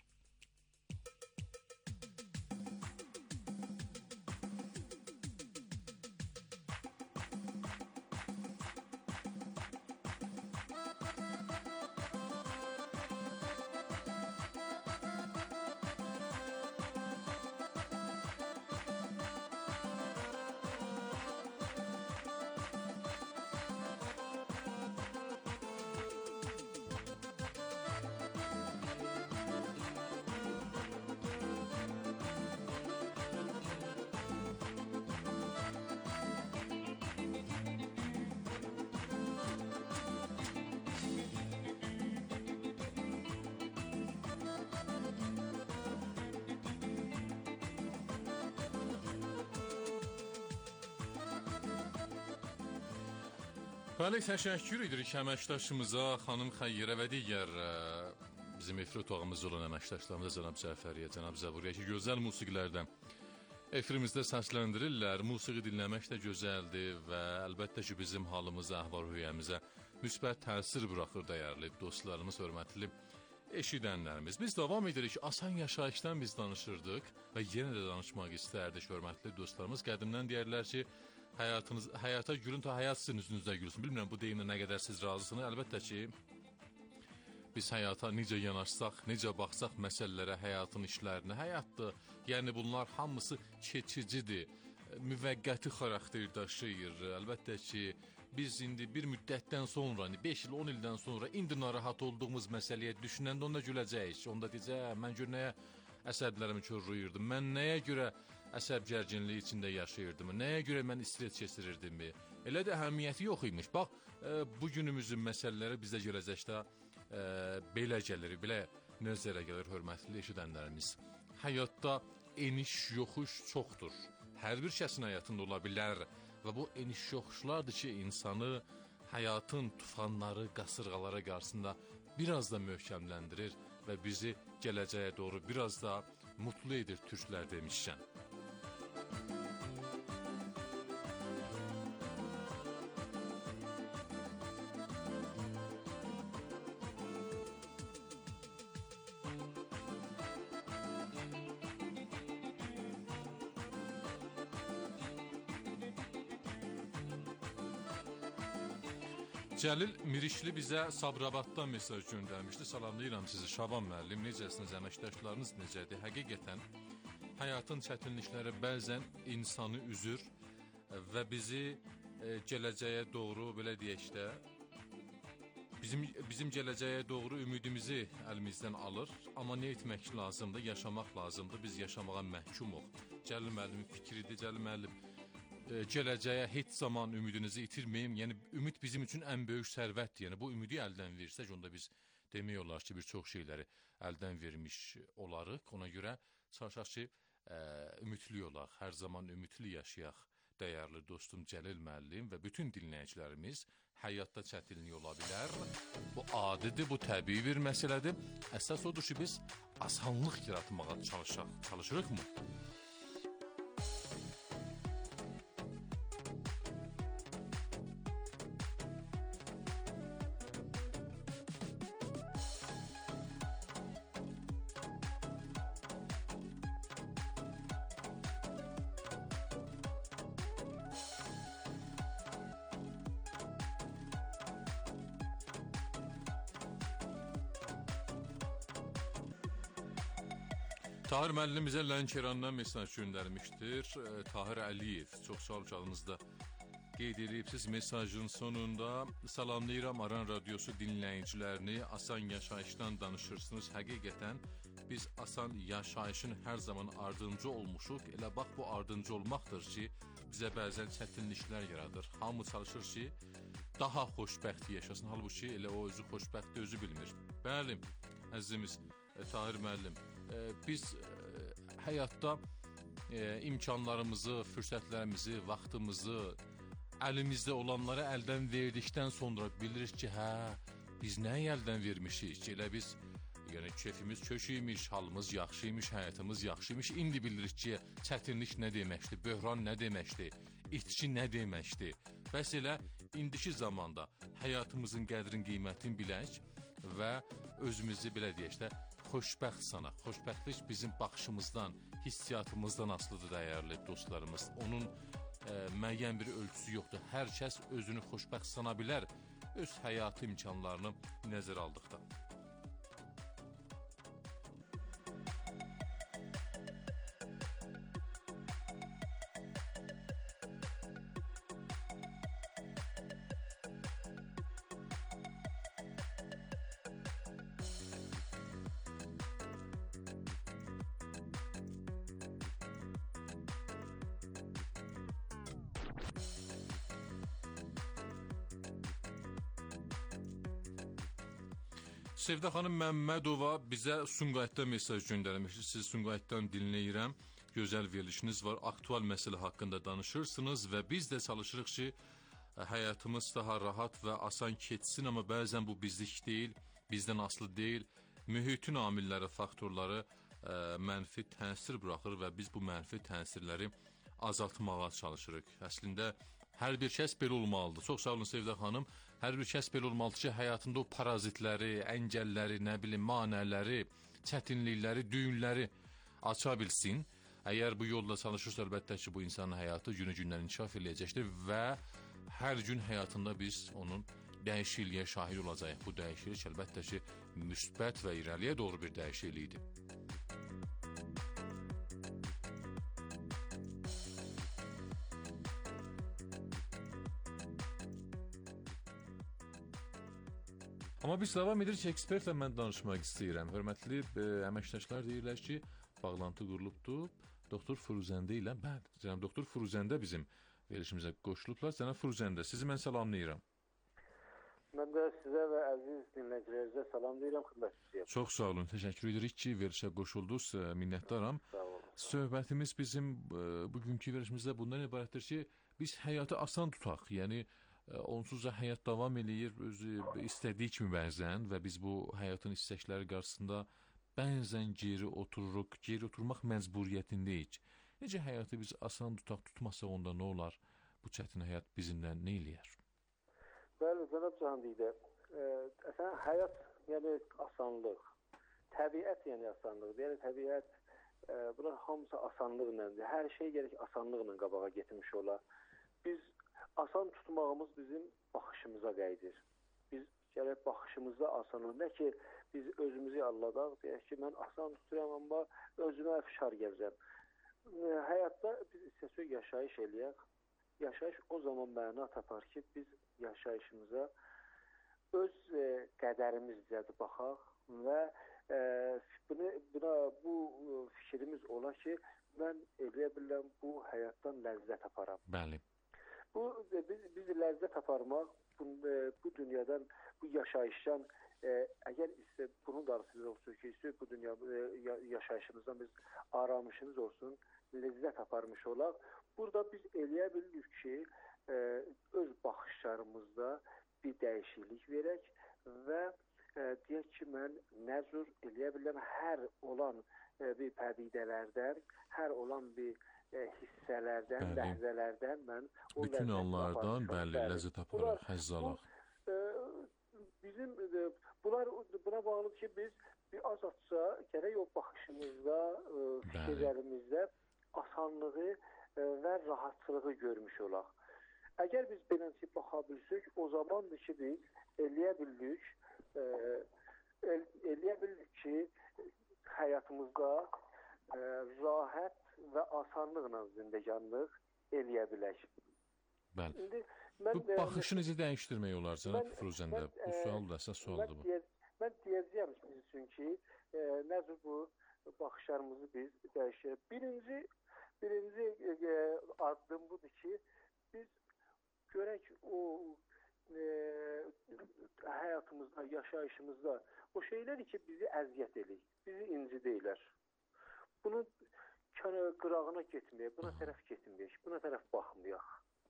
Bəli, təşəkkür edirik əməkdaşımıza, xanım Xəyyirə və digər ə, bizim efir otağımızda olan əməkdaşlarımıza, cənab Cəfəriyə, cənab Zəburiyə ki, gözəl musiqilərdən efirimizdə səsləndirirlər. Musiqi dinləmək də gözəldir və əlbəttə ki, bizim halımıza, əhval-ruhiyyəmizə müsbət təsir buraxır dəyərli dostlarımız, hörmətli eşidənlərimiz. Biz davam edirik. Asan yaşayışdan biz danışırdıq və yenə də danışmaq istərdik, hörmətli dostlarımız. Qədimdən deyərlər ki, həyatınız, həyata gülün, ta həyat sizin üzünüzdə gülsün. Bilmirəm, bu deyimlə nə qədər siz razısınız. Əlbəttə ki, biz həyata necə yanaşsaq, necə baxsaq məsələlərə, həyatın işlərinə, həyatdır. Yəni, bunlar hamısı keçicidir, müvəqqəti xarakter daşıyır. Əlbəttə ki, biz indi bir müddətdən sonra, beş il, on ildən sonra indi narahat olduğumuz məsələyə düşünəndə onda güləcəyik. Onda deyəcək, mən gör nəyə əsəblərimi körrüyürdüm, mən nəyə görə əsəb gərginliyi içində yaşayırdım, nəyə görə mən istirət keçirirdim. Elə də əhəmiyyəti yox imiş. Bax, e, bu günümüzün məsələləri bizdə gələcəkdə e, belə gəlir, belə nəzərə gəlir, hörmətli eşidənlərimiz. Həyatda eniş yoxuş çoxdur. Hər bir kəsin həyatında ola bilər və bu eniş yoxuşlardır ki, insanı həyatın tufanları, qasırğaları qarşısında biraz da möhkəmləndirir və bizi gələcəyə doğru biraz da mutlu edir türklər demişkən. Cəlil Mirişli bizə Sabirabaddan mesaj göndərmişdi. Salamlayıram sizi Şaban müəllim. Necəsiniz, əməkdaşlarınız necədir? Həqiqətən həyatın çətinlikləri bəzən insanı üzür və bizi e, gələcəyə doğru, belə deyək də, bizim, bizim gələcəyə doğru ümidimizi əlimizdən alır. Amma nə etmək lazımdır? Yaşamaq lazımdır. Biz yaşamağa məhkumuq. Cəlil müəllimin fikridir. Cəlil müəllim, gələcəyə heç zaman ümidinizi itirməyin. Yəni, ümid bizim üçün ən böyük sərvətdir. Yəni, bu ümidi əldən versək, onda biz demək olar ki, bir çox şeyləri əldən vermiş olarıq. Ona görə çalışaq ki, ə, ümidli olaq, hər zaman ümidli yaşayaq. Dəyərli dostum Cəlil müəllim və bütün dinləyicilərimiz, həyatda çətinlik ola bilər. Bu adidir, bu təbii bir məsələdir. Əsas odur ki, biz asanlıq yaratmağa çalışaq. Çalışırıq mı? Tahir müəllim bizə Lənkərandan mesaj göndərmişdir. Tahir Əliyev, çox sağ olacağınızda qeyd edibsiz mesajın sonunda. Salamlayıram Aran Radiosu dinləyicilərini, asan yaşayışdan danışırsınız. Həqiqətən biz asan yaşayışın hər zaman ardınca olmuşuq. Elə bax, bu ardınca olmaqdır ki, bizə bəzən çətinliklər yaradır. Hamı çalışır ki, daha xoşbəxt yaşasın. Halbuki elə o özü xoşbəxt özü bilmir. Bəli, əzizimiz Tahir müəllim, biz həyatda imkanlarımızı, fürsətlərimizi, vaxtımızı, əlimizdə olanları əldən verdikdən sonra bilirik ki, hə, biz nəyi əldən vermişik ki, elə biz, yəni keyfimiz köşüymiş, halımız yaxşıymış, həyatımız yaxşıymış, indi bilirik ki, çətinlik nə deməkdir, böhran nə deməkdir, itki nə deməkdir. Bəs elə indiki zamanda həyatımızın qədrin, qiymətin bilək və özümüzü belə deyək də, xoşbəxt sanaq. Xoşbəxtlik bizim baxışımızdan, hissiyatımızdan asılıdır dəyərli dostlarımız. Onun e, müəyyən bir ölçüsü yoxdur. Hər kəs özünü xoşbəxt sana bilər, öz həyatı imkanlarını nəzərə aldıqda. Sevdə xanım Məmmədova bizə Sumqayıtdan mesaj göndərmişdir. Siz Sumqayıtdan dinləyirəm. Gözəl verilişiniz var. Aktual məsələ haqqında danışırsınız və biz də çalışırıq ki, həyatımız daha rahat və asan keçsin, amma bəzən bu bizlik deyil, bizdən asılı deyil. Mühitin amilləri, faktorları ə, mənfi təsir buraxır və biz bu mənfi təsirləri azaltmağa çalışırıq. Əslində hər bir kəs belə olmalıdır. Çox sağ olun Sevdə xanım. Hər bir kəs belə olmalıdır ki, həyatında o parazitləri, əngəlləri, nə bilim, manələri, çətinlikləri, düyünləri aça bilsin. Əgər bu yolla çalışırsa, əlbəttə ki, bu insanın həyatı günü-gündən inkişaf eləyəcəkdir və hər gün həyatında biz onun dəyişikliyə şahid olacağıq. Bu dəyişiklik əlbəttə ki, müsbət və irəliyə doğru bir dəyişiklikdir. Amma biz davam edirik, ekspertlə mən danışmaq istəyirəm. Hörmətli e, əməkdaşlar deyirlər ki, bağlantı qurulubdur. Doktor Firuzəndə ilə, bəli, cənab Doktor Firuzəndə bizim verilişimizə qoşulublar. Cənab Firuzəndə, sizi mən salamlayıram. Mən də sizə və əziz dinləyicilərinizə salam deyirəm, xidmət istəyirəm. Çox sağ olun, təşəkkür edirik ki, verilişə qoşuldunuz, minnətdaram. Sağ olun. Söhbətimiz bizim e, bugünkü verilişimizdə bundan ibarətdir ki, biz həyatı asan tutaq, yəni onsuz da həyat davam eləyir, özü istədiyi kimi bəzən və biz bu həyatın istəkləri qarşısında bəzən geri otururuq, geri oturmaq məcburiyyətindəyik. Necə həyatı biz asan tutaq, tutmasaq onda nə olar? Bu çətin həyat bizimlə nə eləyər? Bəli, cənab Cahandidə, əslən həyat yəni asanlıq, təbiət yəni asanlıq, yəni təbiət e, bunlar hamısı asanlıqlandır. Hər şey gərək asanlıqla qabağa getmiş ola. Biz asan tutmağımız bizim baxışımıza qayıdır. Biz gərək baxışımızda asanlıq, nə ki biz özümüzü alladaq, deyək ki, mən asan tuturam, amma özümə fişar gələcəm. Həyatda biz istəsək yaşayış eləyək. Yaşayış o zaman məna tapar ki, biz yaşayışımıza öz e, qədərimizcədir baxaq və e, buna, buna, bu fikrimiz ola ki, mən eləyə biləm bu həyatdan ləzzət aparam. Bəli. Bu biz, biz ləzzət aparmaq, bu, bu dünyadan, bu yaşayışdan, e, əgər istə, bunun darısız olsun ki, istəyir bu dünya e, yaşayışımızdan biz aramışımız olsun, ləzzət aparmış olaq. Burada biz eləyə bilirik ki, e, öz baxışlarımızda bir dəyişiklik verək və e, deyək ki, mən nəzur eləyə biləm hər olan e, bir pədidələrdən, hər olan bir E, hissələrdən, bəli, ləhzələrdən mən o bütün anlardan bəli, bəli ləzzət aparaq, həzz alaq. E, bizim e, bunlar buna bağlıdır ki, biz bir azadca gərək o baxışımızda, e, fikirlərimizdə asanlığı e, və rahatçılığı görmüş olaq. Əgər biz beləncə baxa bilsək, o zamandır ki, biz eləyə bildik, e, el, eləyə bildik ki, həyatımızda e, rahat və asanlıqla zindəganlıq eləyə bilək. Bəli. İndi, mən, bu baxışı necə dəyişdirmək olar, cənab Firuzəndə? Bu sual da əsas sualdır bu. Mən, mən deyəcəyəm biz üçün ki, e, nəzər bu baxışlarımızı biz dəyişək. Birinci, birinci e, addım budur ki, biz görək o e, həyatımızda, yaşayışımızda o şeylər ki, bizi əziyyət eləyir, bizi incidəylər. Bunu qırağına getməyək, buna tərəf getməyək, buna tərəf baxmayaq.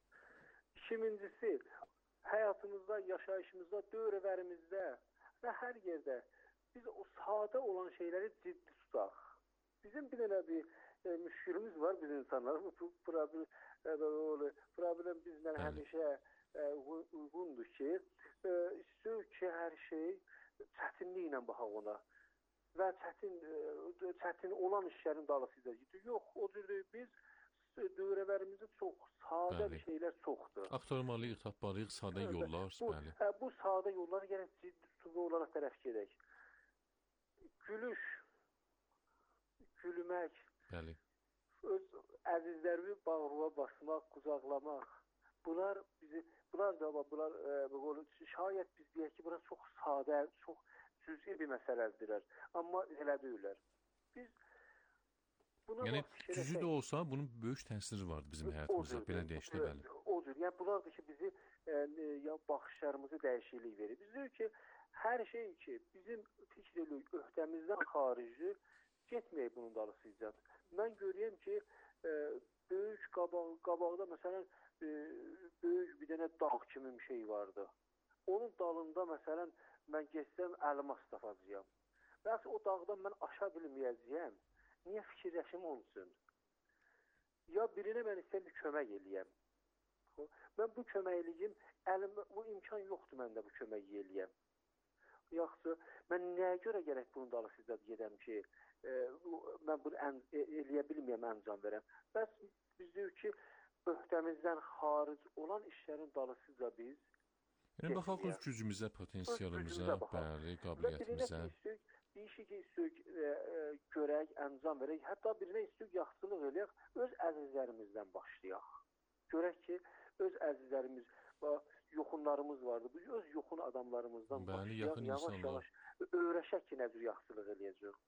İkincisi, həyatımızda, yaşayışımızda, dövrəvərimizdə və hər yerdə biz o sadə olan şeyləri ciddi tutaq. Bizim bir dənə bir e, müşkülümüz var biz insanlar. Bu problem, e, problem bizlə həmişə e, uyğundur ki, e, istəyir ki, hər şey çətinliklə baxaq ona. Və çətin, çətin olan işlərin dalısıyla gidiyor. Yox, o cür biz dövrəvərimizdə çox sadə bəli, şeylər çoxdur. Axtarmalıyıq, tapmalıyıq, sadə evet, yollar. Bu, bəli. Ə, bu sadə yollara gərək ciddi tutuqlu olaraq tərəf gedək. Gülüş, gülmək, bəli, öz əzizlərimi bağrıma basmaq, qucaqlamaq. Bunlar bizi, bunlar da bunlar ə, şayət biz deyək ki, bunlar çox sadə, çox cüzi bir məsələdirlər. Amma elə deyirlər. Biz buna yəni cüzi də olsa bunun böyük təsiri vardı bizim həyatımızda. Belə deyək də bəli. O cür. Yəni bunlar da ki bizi e, ya baxışlarımızı dəyişiklik verir. Biz deyirik ki, hər şey ki bizim fikirlik öhdəmizdən xarici getməyək bunun dalısıca. Mən görürəm ki, e, böyük qabaq, qabaqda məsələn e, böyük bir dənə dağ kimi bir şey vardı. Onun dalında məsələn mən getsəm elmas tapacağam. Bəs o dağdan mən aşa bilməyəcəyəm. Niyə fikirləşim onun üçün? Ya birinə mən istəyəm bir kömək eləyəm. Mən bu köməkliyim, əlim, bu imkan yoxdur məndə bu kömək eləyəm. Yaxşı, mən nəyə görə gərək bunun dalısında gedəm ki, e, bu, mən bunu ən, e, eləyə bilməyəm, əncam verəm. Bəs biz deyir ki, öhdəmizdən xaric olan işlərin dalısında biz Yəni baxaq öz gücümüzə, potensialımıza, bəli, qabiliyyətimizə. Deyişik ki, istəyik e, e, görək, əncam verək, hətta birinə istəyik yaxşılıq eləyək, öz əzizlərimizdən başlayaq. Görək ki, öz əzizlərimiz, yoxunlarımız vardı. Biz öz yoxun adamlarımızdan bəli, başlayaq, yavaş-yavaş öyrəşək ki, nə cür yaxşılıq eləyəcək.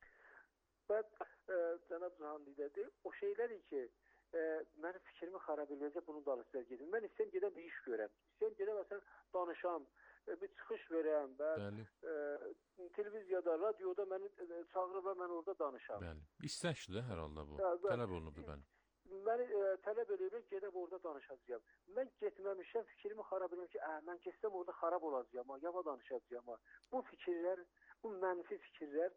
Və e, cənab Cahandidə o şeylər ki, e, mənim fikrimi xarab eləyəcək, bunun dalısına gedim. Mən istəyəm gedən bir iş görəm. İstəyəm gedən məsələn danışam, e, bir çıxış verəm və e, televiziyada, radioda məni e, çağırıb və mən orada danışam. Bəli. İstəkdir hər halda bu. Hə, tələb olunubdur bəli. Məni e, tələb eləyirlər, gedib orada danışacağam. Mən getməmişəm, fikrimi xarab edirəm ki, ə, mən getsəm orada xarab olacağam, yava danışacağam. Bu fikirlər, bu mənfi fikirlər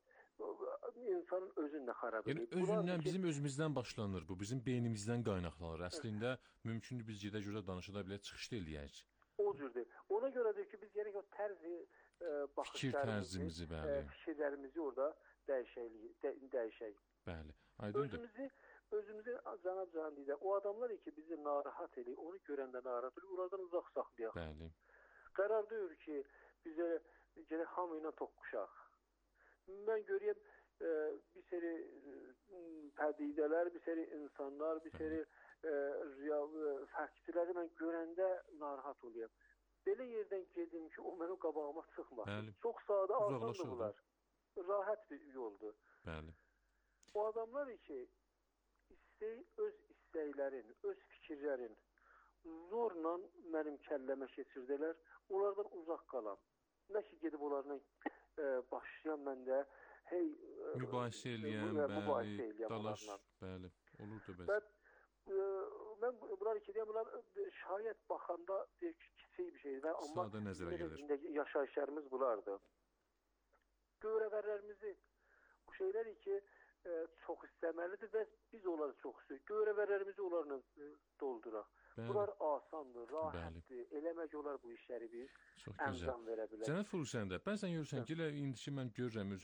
insanın özünlə xarab edir. Yəni özündən, bizim özümüzdən başlanır bu, bizim beynimizdən qaynaqlanır. Əslində mümkündür biz gedə görə danışa bilək, çıxış da eləyək. O cürdür. Ona görədir ki, biz gərək o tərzi e, fikir tərzimizi, bəli. E, fikirlərimizi orada dəyişək, də, dəyişək. Bəli. Aydındır. Özümüzü özümüzü cənab Cahandidə o adamlar ki, bizi narahat edir, onu görəndə narahat edir, onlardan uzaq saxlayaq. Bəli. Qərar deyir ki, bizə gərək hamı ilə toqquşaq. Mən görəyəm e, bir seri e, pədidələr, bir seri insanlar, bir seri e, real e, faktləri mən görəndə narahat oluyam. Belə yerdən gedim ki, o mənim qabağıma çıxmasın. Çox sadə, asandır bunlar. Rahat bir yoldur. Bəli. O adamlar ki, istəy, öz istəklərin, öz fikirlərin zorla mənim kəlləmə keçirdilər, onlardan uzaq qalam. Nə ki, gedib onlarla e, başlayan məndə hey, e, mübahisə eləyəm, e, bəli, dalaş, bəli, olur da bəzi. Mən, e, mən bunlar ki, deyəm, bunlar şayət baxanda kiçik bir şeydir. Amma sadə nəzərə gəlir. Yaşayışlarımız bunlardır. Görəvərlərimizi, bu şeylər ki, e, çox istəməlidir və biz onları çox istəyirik. Görəvərlərimizi onlarla e, dolduraq. Bəli. Bunlar asandır, rahatdır. Eləmək olar bu işləri biz əncam verə bilərik. Cənab Furusəndə, bəzən görürsən ki, elə indiki mən görürəm öz